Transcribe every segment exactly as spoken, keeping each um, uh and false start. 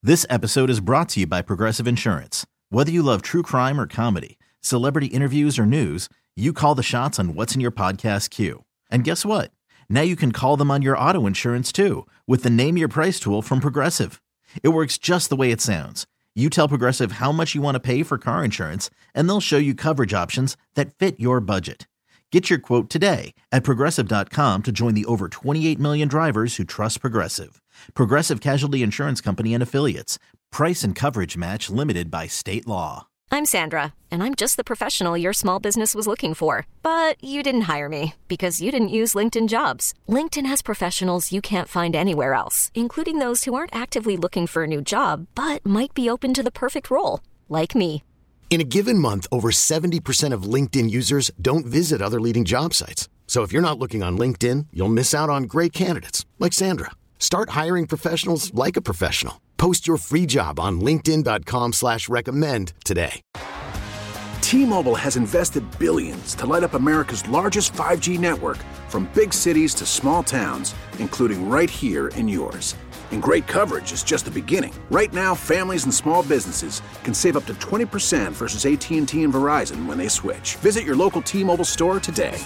This episode is brought to you by Progressive Insurance. Whether you love true crime or comedy, celebrity interviews or news, you call the shots on what's in your podcast queue. And guess what? Now you can call them on your auto insurance too with the Name Your Price tool from Progressive. It works just the way it sounds. You tell Progressive how much you want to pay for car insurance, and they'll show you coverage options that fit your budget. Get your quote today at Progressive dot com to join the over twenty-eight million drivers who trust Progressive. Progressive Casualty Insurance Company and Affiliates. Price and coverage match limited by state law. I'm Sandra, and I'm just the professional your small business was looking for. But you didn't hire me because you didn't use LinkedIn Jobs. LinkedIn has professionals you can't find anywhere else, including those who aren't actively looking for a new job, but might be open to the perfect role, like me. In a given month, over seventy percent of LinkedIn users don't visit other leading job sites. So if you're not looking on LinkedIn, you'll miss out on great candidates like Sandra. Start hiring professionals like a professional. Post your free job on linkedin dot com slash recommend today. T-Mobile has invested billions to light up America's largest five G network, from big cities to small towns, including right here in yours. And great coverage is just the beginning. Right now, families and small businesses can save up to twenty percent versus A T and T and Verizon when they switch. Visit your local T-Mobile store today.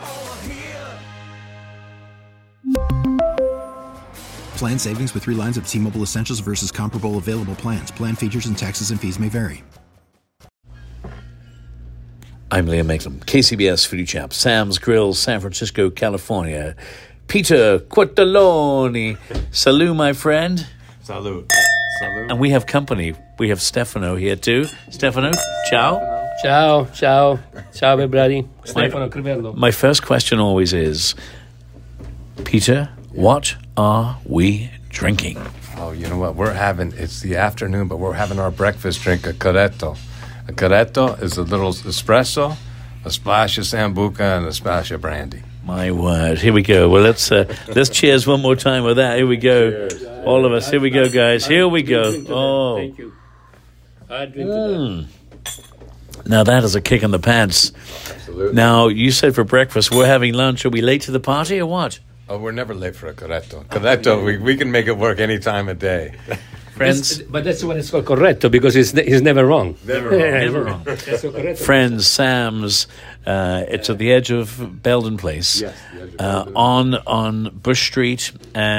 Plan savings with three lines of T-Mobile Essentials versus comparable available plans. Plan features and taxes and fees may vary. I'm Liam Maitland, K C B S Foodie Chap, Sam's Grill, San Francisco, California. Peter Quattaloni. Salut, my friend. Salut. Salut. And we have company. We have Stefano here too. Stefano, ciao. Ciao, ciao. Ciao, everybody. Stefano Crivello. My first question always is, Peter, what are we drinking? Oh, you know what? We're having, it's the afternoon, but we're having our breakfast drink, a Corretto. A Corretto is a little espresso, a splash of Sambuca, and a splash of brandy. My word. Here we go. Well, let's uh, let's cheers one more time with that. Here we go. Cheers. All of us. Here we go, guys. Here we go. Oh. Thank you. I drink mm. Now that is a kick in the pants. Absolutely. Now, you said for breakfast, we're having lunch. Are we late to the party or what? Oh, we're never late for a Corretto. Corretto, we, we can make it work any time of day. Friends, but that's what it's called corretto, because it's he's never wrong. Never wrong. Never wrong. Friends, Sam's, uh, it's at the edge of Belden Place, yes, the edge of uh, Belden. on on Bush Street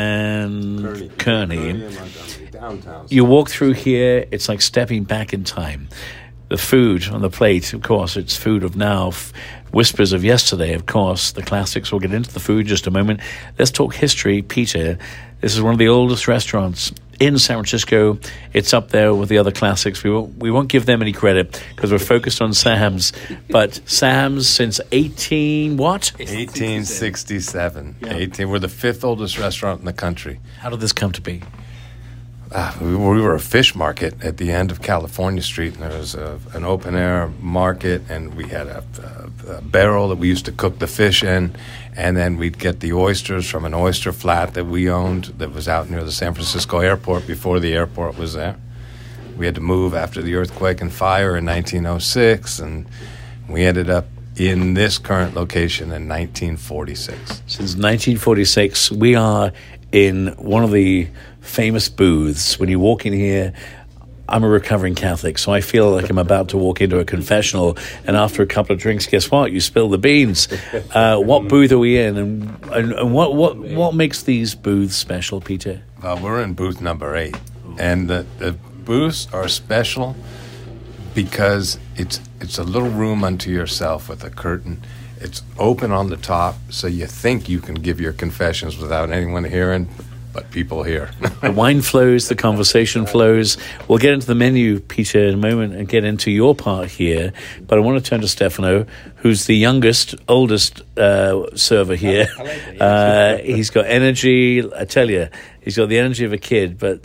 and Kearney. Kearney. Kearney and Montgomery, downtown. You walk through here, it's like stepping back in time. The food on the plate, of course, it's food of now. F- whispers of yesterday, of course, the classics. We'll get into the food in just a moment. Let's talk history. Peter, this is one of the oldest restaurants in San Francisco. It's up there with the other classics. We won't, we won't give them any credit because we're focused on Sam's. But Sam's since eighteen what? eighteen sixty-seven. Yeah. eighteen. We're the fifth oldest restaurant in the country. How did this come to be? Uh, we, were, we were a fish market at the end of California Street, and there was a, an open-air market, and we had a, a, a barrel that we used to cook the fish in, and then we'd get the oysters from an oyster flat that we owned that was out near the San Francisco airport before the airport was there. We had to move after the earthquake and fire in nineteen oh six, and we ended up in this current location in nineteen forty-six. Since nineteen forty-six, we are in one of the famous booths. When you walk in here, I'm a recovering Catholic, so I feel like I'm about to walk into a confessional, and after a couple of drinks, guess what? You spill the beans. Uh, what booth are we in, and, and, and what, what, what makes these booths special, Peter? Uh, we're in booth number eight, and the, the booths are special because it's it's a little room unto yourself with a curtain. It's open on the top, so you think you can give your confessions without anyone hearing, but people hear. The wine flows, the conversation flows. We'll get into the menu, Peter, in a moment and get into your part here. But I want to turn to Stefano, who's the youngest, oldest uh, server here. Uh, he's got energy. I tell you, he's got the energy of a kid, but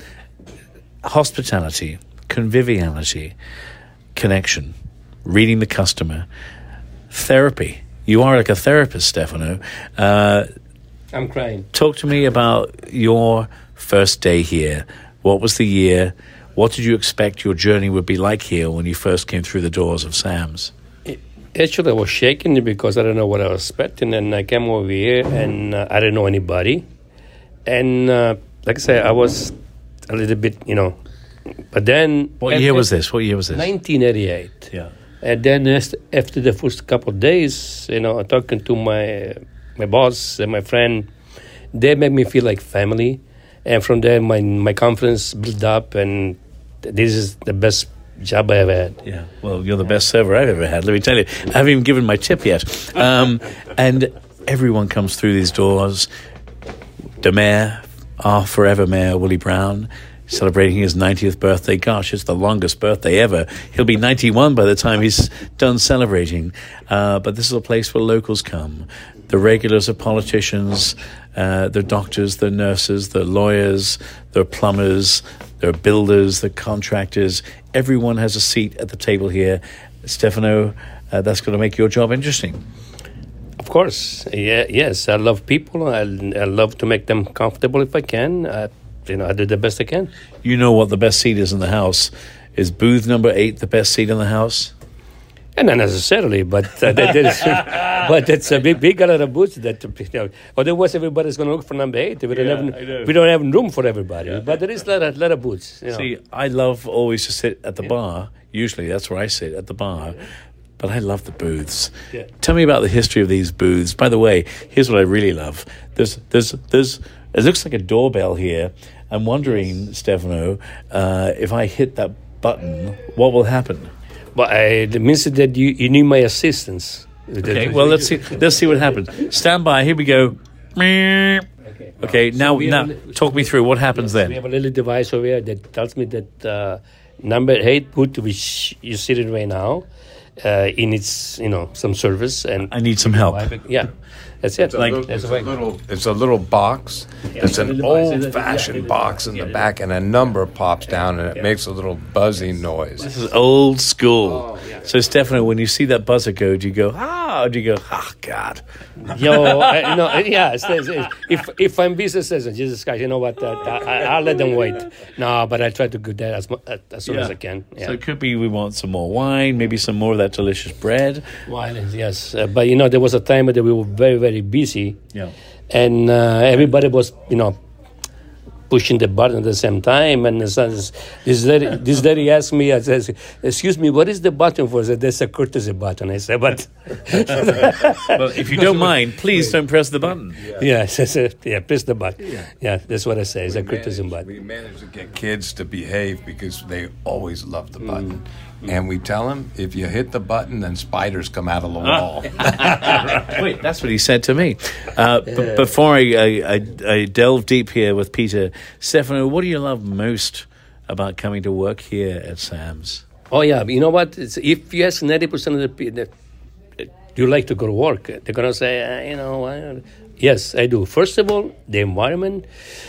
hospitality, conviviality, connection, reading the customer, therapy. You are like a therapist, Stefano. Uh, I'm crying. Talk to me about your first day here. What was the year? What did you expect your journey would be like here when you first came through the doors of Sam's? Actually, I was shaking because I don't know what I was expecting, and I came over here, and uh, I didn't know anybody. And uh, like I said, I was a little bit, you know, but then... What year was this? What year was this? nineteen eighty-eight. Yeah. And then as- after the first couple of days, you know, talking to my my boss and my friend, they made me feel like family. And from there, my my confidence built up, and this is the best job I ever had. Yeah, well, you're the best server I've ever had, let me tell you. I haven't even given my tip yet. Um, and everyone comes through these doors. The mayor, our forever mayor, Willie Brown, celebrating his ninetieth birthday. Gosh, it's the longest birthday ever. He'll be ninety-one by the time he's done celebrating. Uh, but this is a place where locals come. The regulars are politicians, uh, they're doctors, they're nurses, they're lawyers, they're plumbers, they're builders, they're contractors. Everyone has a seat at the table here. Stefano, uh, that's going to make your job interesting. Of course, yeah, yes. I love people. I, I love to make them comfortable if I can. I, you know, I do the best I can. You know what the best seat is in the house. Is booth number eight the best seat in the house? And not necessarily, but uh, that is, but it's a big, big lot of booths that, you know, otherwise everybody's going to look for number eight. We don't Yeah, have, I know. we don't have room for everybody. Yeah. But there is a lot of, lot of booths. You know. See, I love always to sit at the bar. Usually that's where I sit, at the bar. But I love the booths. Yeah. Tell me about the history of these booths. By the way, here's what I really love. There's, there's, there's. It looks like a doorbell here. I'm wondering, Stefano, uh, if I hit that button, what will happen? But uh, it means that you, you need my assistance. Okay. Well, let's see. Let's see what happens. Stand by. Here we go. Okay. Okay. Now, we now, have a- talk me through what happens We then. have a little device over here that tells me that uh, number eight booth, which you're sitting right now, uh, it needs, you know, some service. And I need some help. Yeah, that's it. It's a Like, little, that's it's, a a little, it's a little box. It's an old-fashioned box in the back, and a number pops down, and it makes a little buzzing noise. This is old school. So, Stefano, when you see that buzzer go, do you go, ah, or do you go, oh, God? Yo, uh, no, yeah. It's, it's, it's, if if I'm business citizen, Jesus Christ, you know what? Uh, I, I'll let them wait. No, but I try to do that as mu- uh, as soon as I can. Yeah. So it could be we want some more wine, maybe some more of that delicious bread. Wine, yes. Uh, but you know, there was a time that we were very, very busy, Yeah. and uh, everybody was, you know, pushing the button at the same time. And this this lady, this lady asked me, I says, "Excuse me, what is the button for?" I said, "That's a courtesy button." I said, "But Well, if you don't mind, please don't press the button. yeah, I said, yeah, press the button. Yeah. yeah, that's what I say. It's a We courtesy managed, button." we managed to get kids to behave because they always love the button. And we tell them, if you hit the button, then spiders come out of the wall. Wait, that's what he said to me. Uh, b- before I, I, I, I delve deep here with Peter, Stefano, what do you love most about coming to work here at Sam's? Oh yeah, you know what? It's, if you ask ninety percent of the people, do you like to go to work? They're gonna say, uh, you know, uh, yes, I do. First of all, the environment.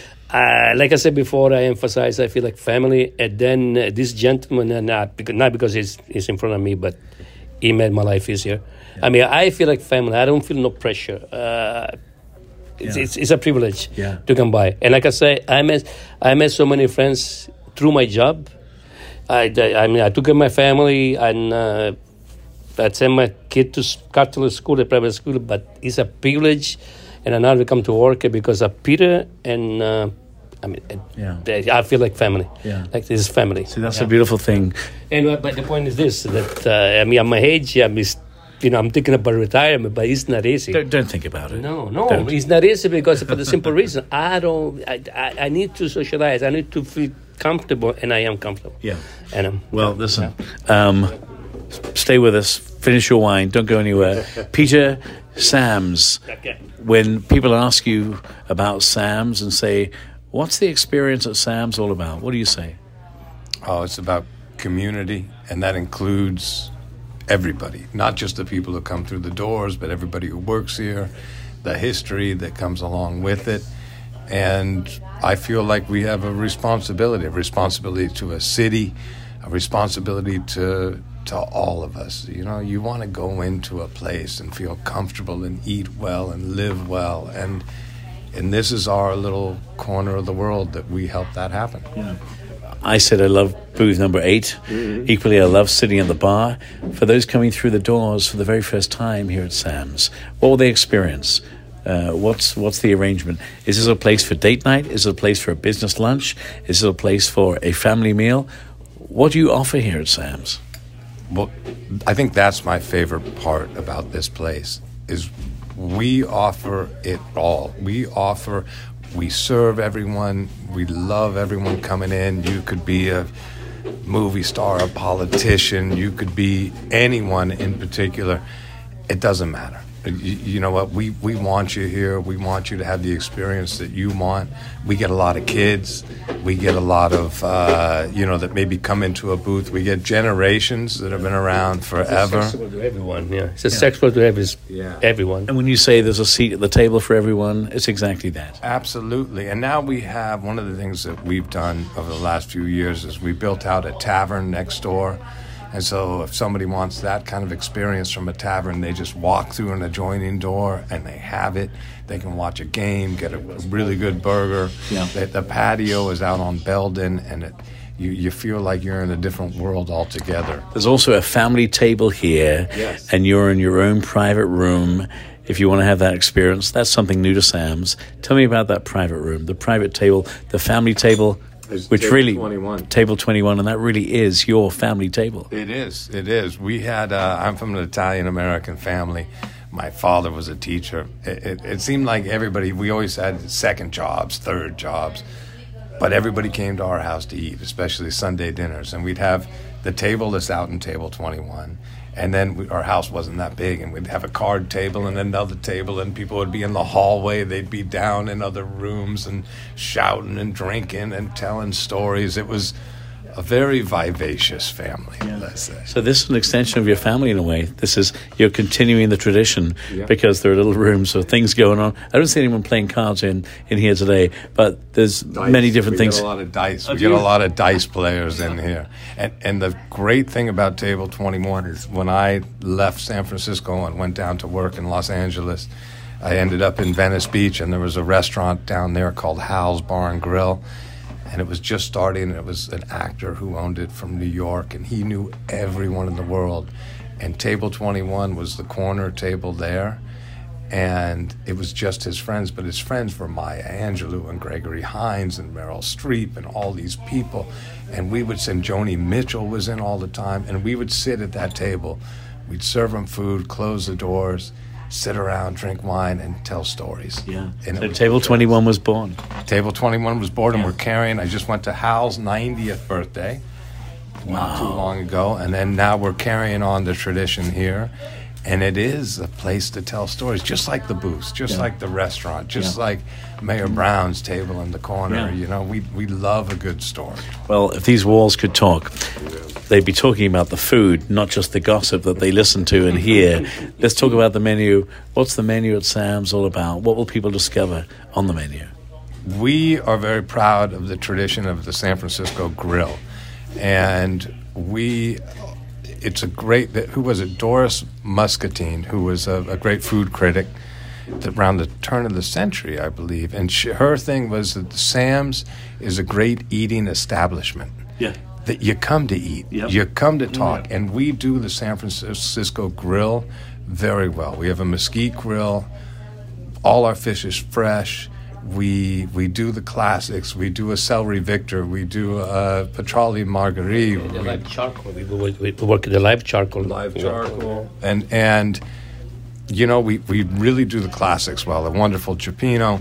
Uh, like I said before, I emphasize I feel like family. And then uh, this gentleman, uh, not because not because he's he's in front of me, but he made my life easier. Yeah. I mean, I feel like family. I don't feel no pressure. Uh, it's, Yeah. it's it's a privilege Yeah. to come by. And like I say, I met I met so many friends through my job. I, I mean, I took care of my family, and uh, I sent my kid to Catholic school, a private school, but it's a privilege, and I now come to work because of Peter, and uh, I mean, Yeah. I feel like family. Yeah. Like this is family. See, that's Yeah. a beautiful thing. And uh, but the point is this: that uh, I mean, at my age, I'm, just, you know, I'm thinking about retirement, but it's not easy. Don't, don't think about it. No, no, Don't. it's not easy because for the simple reason I don't. I, I, I need to socialize. I need to feel comfortable, and I am comfortable. Yeah. And um, Well, listen, um, stay with us. Finish your wine. Don't go anywhere. Peter, Sam's. Okay. When people ask you about Sam's and say, what's the experience at Sam's all about? What do you say? Oh, it's about community, and that includes everybody, not just the people who come through the doors, but everybody who works here, the history that comes along with it. And I feel like we have a responsibility, a responsibility to a city, a responsibility to to all of us. You know, you want to go into a place and feel comfortable and eat well and live well. And and this is our little corner of the world that we help that happen. I said I love booth number eight. Mm-hmm. Equally, I love sitting at the bar. For those coming through the doors for the very first time here at Sam's, what will they experience? Uh, what's what's the arrangement? Is this a place for date night? Is it a place for a business lunch? Is it a place for a family meal? What do you offer here at Sam's? Well, I think that's my favorite part about this place is we offer it all. We offer, we serve everyone. We love everyone coming in. You could be a movie star, a politician. You could be anyone in particular. It doesn't matter. You, you know what? We, we want you here. We want you to have the experience that you want. We get a lot of kids. We get a lot of, uh, you know, that maybe come into a booth. We get generations that have been around forever. It's accessible to everyone, yeah. It's accessible to every, Yeah. everyone. And when you say there's a seat at the table for everyone, it's exactly that. Absolutely. And now we have, one of the things that we've done over the last few years is we built out a tavern next door. And so if somebody wants that kind of experience from a tavern, they just walk through an adjoining door and they have it. They can watch a game, get a really good burger. Yeah. The, the patio is out on Belden, and it, you, you feel like you're in a different world altogether. There's also a family table here, Yes. and you're in your own private room. If you want to have that experience, that's something new to Sam's. Tell me about that private room, the private table, the family table, It's which table really twenty-one. table twenty-one, and that really is your family table. It is. It is. We had. Uh, I'm from an Italian American family. My father was a teacher. It, it, it seemed like everybody. We always had second jobs, third jobs, but everybody came to our house to eat, especially Sunday dinners, and we'd have the table that's out in table twenty-one. And then we, our house wasn't that big, and we'd have a card table and another table, and people would be in the hallway. They'd be down in other rooms and shouting and drinking and telling stories. It was a very vivacious family, let's say. So this is an extension of your family in a way. This is, you're continuing the tradition Yeah. because there are little rooms with things going on. I don't see anyone playing cards in, in here today, but there's Dice. many different we things. Get a lot of dice. Oh, we do get a you? lot of dice players in here. And and the great thing about Table twenty-one is when I left San Francisco and went down to work in Los Angeles, I ended up in Venice Beach, and there was a restaurant down there called Hal's Bar and Grill. And it was just starting, and it was an actor who owned it from New York, and he knew everyone in the world. And Table twenty-one was the corner table there, and it was just his friends, but his friends were Maya Angelou and Gregory Hines and Meryl Streep and all these people. And we would send, Joni Mitchell was in all the time, and we would sit at that table. We'd serve them food, close the doors, sit around, drink wine, and tell stories. Yeah. And So it was Table just- twenty-one was born. Table twenty-one was born, and we're carrying. I just went to Hal's ninetieth birthday not too long ago, and then now we're carrying on the tradition here. And it is a place to tell stories, just like the booths, just Yeah. like the restaurant, just Yeah. like Mayor Brown's table in the corner. Yeah. You know, we we love a good story. Well, if these walls could talk, they'd be talking about the food, not just the gossip that they listen to and hear. Let's talk about the menu. What's the menu at Sam's all about? What will people discover on the menu? We are very proud of the tradition of the San Francisco Grill, and we. It's a great. Who was it? Doris Muscatine, who was a, a great food critic that around the turn of the century, I believe. And she, her thing was that the Sam's is a great eating establishment. Yeah. That you come to eat, Yep. you come to talk, and we do the San Francisco Grill very well. We have a mesquite grill. All our fish is fresh. We we do the classics. We do a celery Victor. We do a petroli marguerite. The We- live charcoal. We, we, we work with the live charcoal. live charcoal. And and you know, we, we really do the classics well. A wonderful cioppino.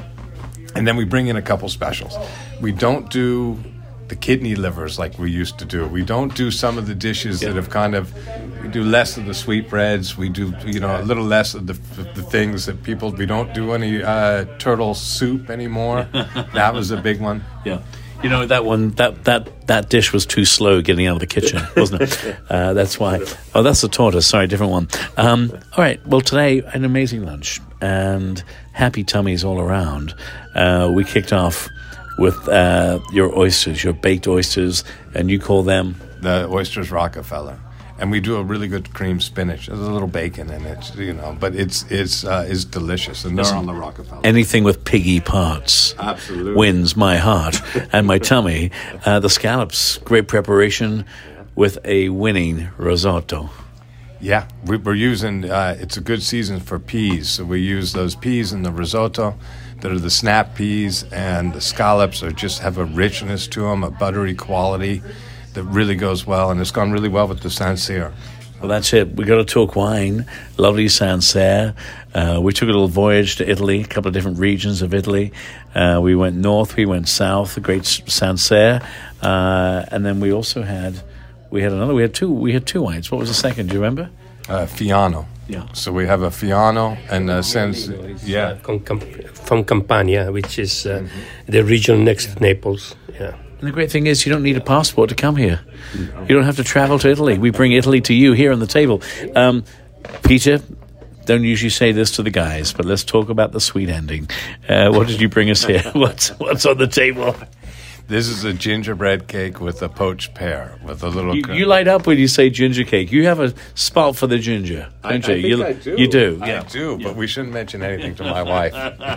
And then we bring in a couple specials. We don't do the kidney livers like we used to do. We don't do some of the dishes that have kind of, we do less of the sweetbreads. We do, you know, a little less of the, the things that people, we don't do any uh, turtle soup anymore. That was a big one. Yeah. You know, that one, that, that, that dish was too slow getting out of the kitchen, wasn't it? Uh, that's why. Oh, that's the tortoise. Sorry, different one. Um, all right. Well, today, an amazing lunch and happy tummies all around. Uh, we kicked off with uh, your oysters, your baked oysters, and you call them? The oysters Rockefeller. And we do a really good cream spinach. There's a little bacon in it, you know, but it's it's uh, it's delicious, and they're on the Rockefeller. Anything with piggy parts Absolutely. wins my heart and my tummy. Uh, the scallops, great preparation with a winning risotto. Yeah, we, we're using, uh, it's a good season for peas, so we use those peas in the risotto that are the snap peas, and the scallops are just have a richness to them, a buttery quality that really goes well, and it's gone really well with the Sancerre. Well, that's it. We got to talk wine. Lovely Sancerre. Uh, we took a little voyage to Italy, a couple of different regions of Italy. Uh, we went north, we went south, the great Sancerre, uh, and then we also had we had another. We had two. We had two wines. What was the second? Do you remember? Uh, Fiano. Yeah. So we have a Fiano and a Sans. Yeah. Uh, from Campania, which is uh, mm-hmm. the region next yeah. to Naples. Yeah. And the great thing is you don't need a passport to come here. You don't have to travel to Italy. We bring Italy to you here on the table. Um, Peter, don't usually say this to the guys, but let's talk about the sweet ending. Uh, what did you bring us here? What's what's on the table? This is a gingerbread cake with a poached pear, with a little... You, you light up when you say ginger cake. You have a spot for the ginger, don't I, you? I think you, I do. You do, I yeah. do, but we shouldn't mention anything to my wife.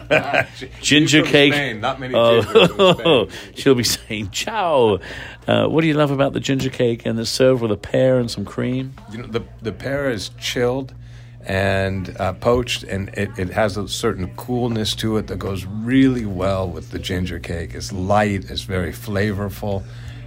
Ginger cake. Spain. Not many oh, gingers in Spain. She'll be saying, ciao. Uh, what do you love about the ginger cake? And it's served with a pear and some cream? You know, the, the pear is chilled and uh, poached, and it, it has a certain coolness to it that goes really well with the ginger cake. It's light, it's very flavorful,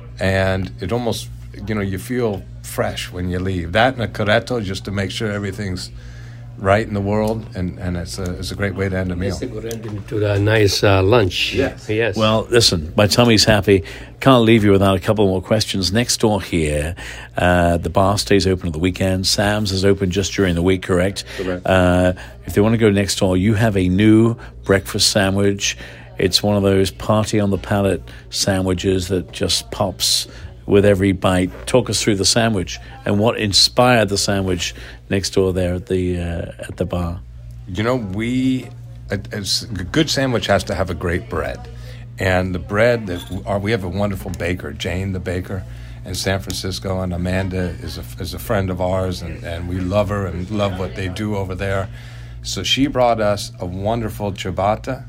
and it almost, you know, you feel fresh when you leave. That and a corretto just to make sure everything's right in the world, and, and it's a it's a great way to end a meal. It's a good ending to a nice uh, lunch. Yes. Yes. Well, listen, my tummy's happy. Can't leave you without a couple more questions. Next door here, uh, the bar stays open on the weekend. Sam's is open just during the week, correct? Correct. Uh, if they want to go next door, you have a new breakfast sandwich. It's one of those party on the palate sandwiches that just pops with every bite. Talk us through the sandwich and what inspired the sandwich next door there at the uh, at the bar. You know, we a, a good sandwich has to have a great bread, and the bread that are we have a wonderful baker, Jane the baker, in San Francisco, and Amanda is a is a friend of ours, and, and we love her and love what they do over there. So she brought us a wonderful ciabatta,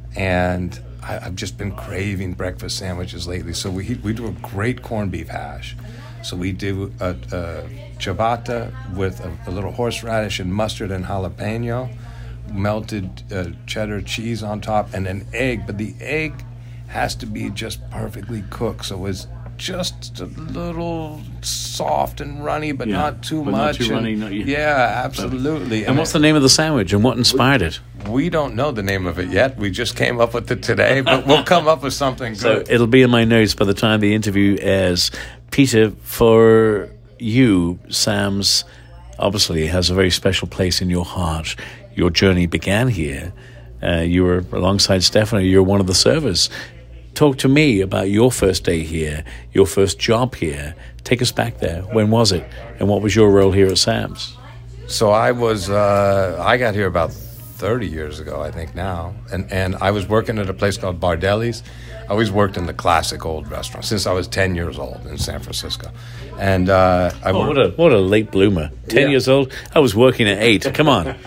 and I, I've just been craving breakfast sandwiches lately. So we we do a great corned beef hash. So we do a, a ciabatta with a, a little horseradish and mustard and jalapeno, melted uh, cheddar cheese on top, and an egg. But the egg has to be just perfectly cooked, so it's just a little soft and runny, but yeah, not too but much. Not too and, runny. Not, yeah. yeah, absolutely. And, and what's the name of the sandwich, and what inspired we, it? We don't know the name of it yet. We just came up with it today, but we'll come up with something good. So it'll be in my notes by the time the interview airs. Peter, for you, Sam's obviously has a very special place in your heart. Your journey began here. Uh, you were alongside Stefano. You're one of the servers. Talk to me about your first day here, your first job here. Take us back there. When was it? And what was your role here at Sam's? So I was, uh, I got here about thirty years ago, I think now. And, and I was working at a place called Bardelli's. I always worked in the classic old restaurant since I was ten years old in San Francisco. And uh, I oh, worked, what a what a late bloomer. ten yeah. years old? I was working at eight. Come on. and,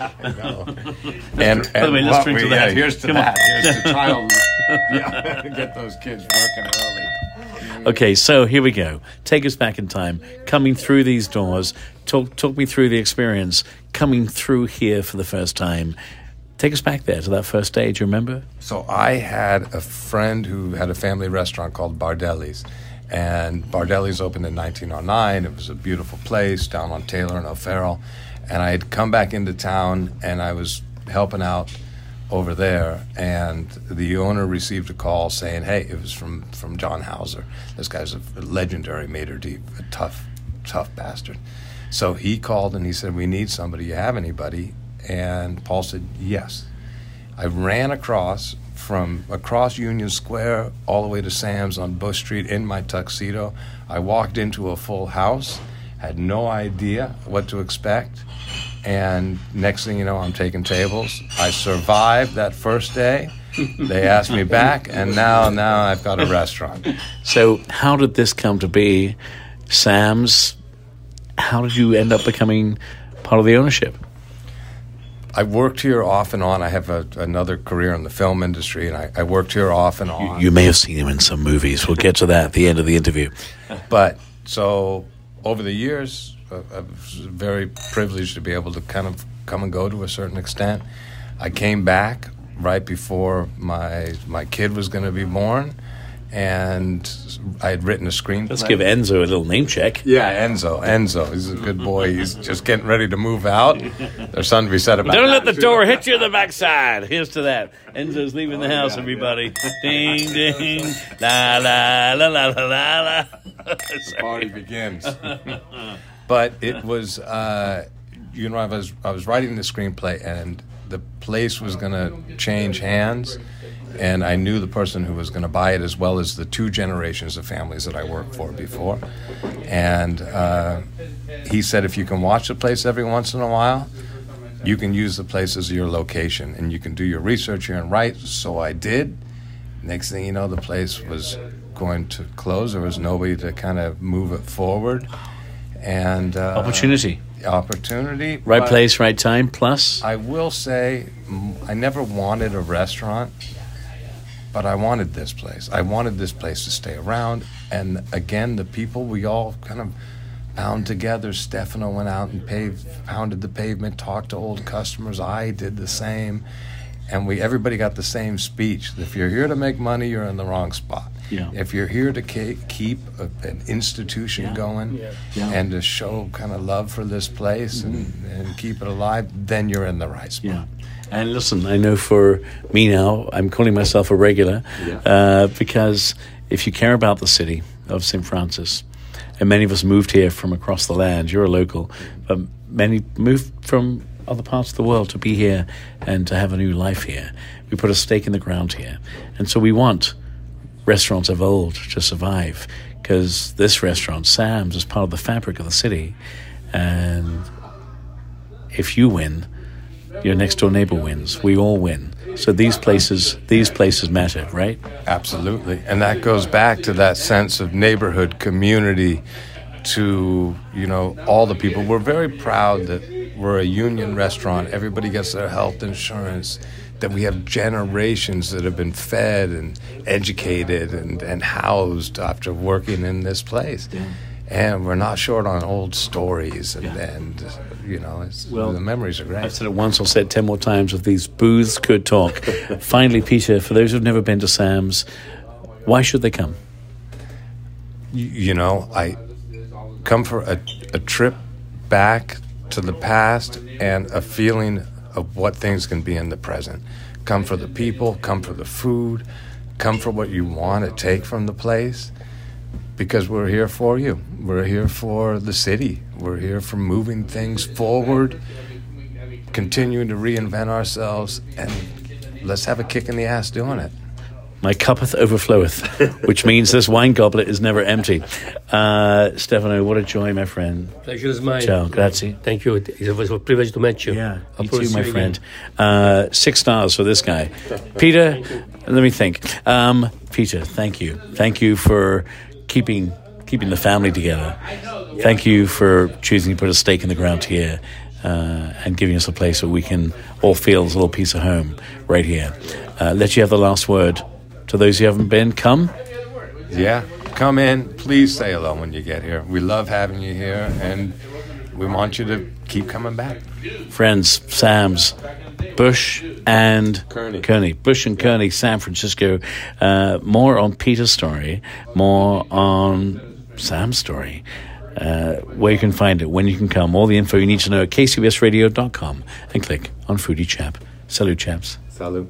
and By the way, let's drink to that. Yeah, here's to Come that. On. Here's to child. Yeah, get those kids working early. Okay, so here we go. Take us back in time. Coming through these doors. Talk, talk me through the experience. Coming through here for the first time. Take us back there to that first day. Do you remember? So I had a friend who had a family restaurant called Bardelli's. And Bardelli's opened in nineteen oh nine. It was a beautiful place down on Taylor and O'Farrell. And I had come back into town, and I was helping out over there. And the owner received a call saying, hey, it was from, from John Hauser. This guy's a legendary maitre d', a tough, tough bastard. So he called, and he said, we need somebody. You have anybody? And Paul said, yes. I ran across from across Union Square all the way to Sam's on Bush Street in my tuxedo. I walked into a full house, had no idea what to expect, and next thing you know, I'm taking tables. I survived that first day. They asked me back, and now now I've got a restaurant. So how did this come to be, Sam's? How did you end up becoming part of the ownership? I worked here off and on. I have a, another career in the film industry, and I, I worked here off and on. You, you may have seen him in some movies. We'll get to that at the end of the interview. But so over the years, uh, I was very privileged to be able to kind of come and go to a certain extent. I came back right before my my kid was going to be born, and I had written a screenplay. Let's give Enzo a little name check. Yeah, Enzo. Enzo. He's a good boy. He's just getting ready to move out. There's something to be said about Don't that. let the door hit you in the backside. Here's to that. Enzo's leaving the house, everybody. Ding, ding. La, la, la, la, la, la, la. The party begins. But it was, uh, you know, I was I was writing the screenplay, and the place was going to change hands, and I knew the person who was going to buy it, as well as the two generations of families that I worked for before. And uh, he said, if you can watch the place every once in a while, you can use the place as your location, and you can do your research here and write. So I did. Next thing you know, the place was going to close. There was nobody to kind of move it forward. And uh, Opportunity. Opportunity. Right place, right time, plus? I will say, I never wanted a restaurant, but I wanted this place. I wanted this place to stay around. And again, the people, we all kind of bound together. Stefano went out and paved, pounded the pavement, talked to old customers. I did the same. And we everybody got the same speech. If you're here to make money, you're in the wrong spot. Yeah. If you're here to ke- keep a, an institution yeah. going yeah. Yeah. and to show kind of love for this place mm-hmm. and, and keep it alive, then you're in the right spot. Yeah. And listen, I know for me now, I'm calling myself a regular yeah. uh, because if you care about the city of Saint Francis, and many of us moved here from across the land, you're a local, but many moved from other parts of the world to be here and to have a new life here. We put a stake in the ground here. And so we want restaurants of old to survive, because this restaurant, Sam's, is part of the fabric of the city. And if you win, your next door neighbor wins. We all win. So these places, these places matter, right? Absolutely. And that goes back to that sense of neighborhood, community, to, you know, all the people. We're very proud that we're a union restaurant. Everybody gets their health insurance, that we have generations that have been fed and educated and, and housed after working in this place. Yeah. And we're not short on old stories, and, yeah. and you know, it's, well, the memories are great. I've said it once, I'll say it ten more times. If these booths could talk. Finally, Peter, for those who've never been to Sam's, why should they come? You, you know, I come for a, a trip back to the past and a feeling of what things can be in the present. Come for the people, come for the food, come for what you want to take from the place, because we're here for you. We're here for the city. We're here for moving things forward, continuing to reinvent ourselves, and let's have a kick in the ass doing it. My cuppeth overfloweth, which means this wine goblet is never empty. Uh, Stefano, what a joy, my friend. Pleasure is mine. Ciao, grazie. Thank you. It was a privilege to meet you. Yeah, you too, my friend. Uh, six stars for this guy. Peter, let me think. Um, Peter, thank you. Thank you for keeping keeping the family together. Thank you for choosing to put a stake in the ground here uh, and giving us a place where we can all feel this little piece of home right here. Uh, let you have the last word. To those who haven't been, come. Yeah, come in. Please say hello when you get here. We love having you here, and we want you to keep coming back. Friends, Sam's, Bush and Kearney. Kearney. Bush and Kearney, San Francisco. Uh, more on Peter's story, more on Sam's story. Uh, where you can find it, when you can come. All the info you need to know at k c b s radio dot com and click on Foodie Chap. Salut, chaps. Salut.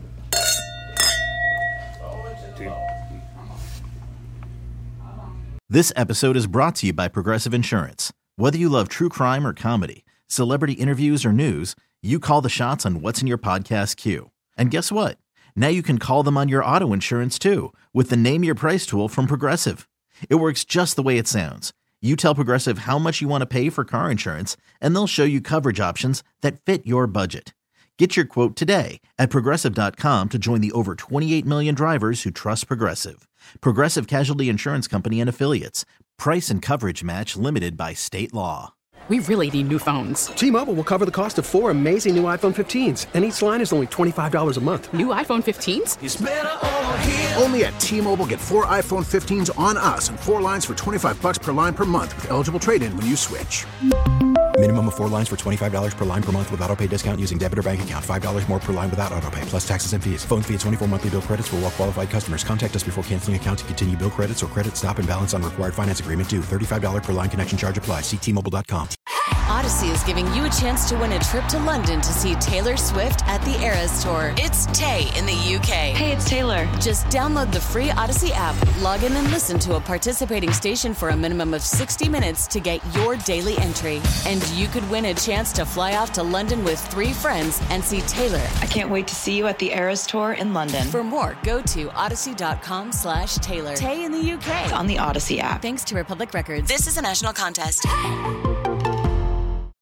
This episode is brought to you by Progressive Insurance. Whether you love true crime or comedy, celebrity interviews or news, you call the shots on what's in your podcast queue. And guess what? Now you can call them on your auto insurance too, with the Name Your Price tool from Progressive. It works just the way it sounds. You tell Progressive how much you want to pay for car insurance, and they'll show you coverage options that fit your budget. Get your quote today at Progressive dot com to join the over twenty-eight million drivers who trust Progressive. Progressive Casualty Insurance Company and Affiliates. Price and coverage match limited by state law. We really need new phones. T-Mobile will cover the cost of four amazing new iPhone fifteens, and each line is only twenty-five dollars a month. New iPhone fifteens? It's better over here. Only at T-Mobile, get four iPhone fifteens on us and four lines for twenty-five dollars per line per month with eligible trade-in when you switch. Minimum of four lines for twenty-five dollars per line per month with autopay discount using debit or bank account. five dollars more per line without autopay, plus taxes and fees. Phone fee at twenty-four monthly bill credits for well-qualified customers. Contact us before canceling account to continue bill credits or credit stop and balance on required finance agreement due. thirty-five dollars per line connection charge applies. See T Mobile dot com. Odyssey is giving you a chance to win a trip to London to see Taylor Swift at the Eras Tour. It's Tay in the U K. Hey, it's Taylor. Just download the free Odyssey app, log in and listen to a participating station for a minimum of sixty minutes to get your daily entry. And you could win a chance to fly off to London with three friends and see Taylor. I can't wait to see you at the Eras Tour in London. For more, go to odyssey.com slash Taylor. Tay in the U K. It's on the Odyssey app. Thanks to Republic Records. This is a national contest.